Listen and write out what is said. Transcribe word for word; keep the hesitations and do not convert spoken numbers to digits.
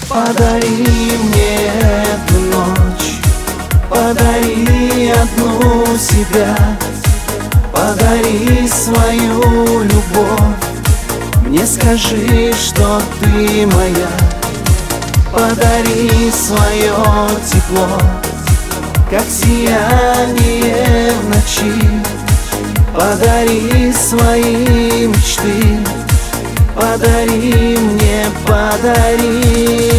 Подари мне эту ночь, подари одну себя, подари свою любовь. Мне скажи, что ты моя, подари свое тепло, как сияние в ночи. Подари свои мечты, подари мне, подари.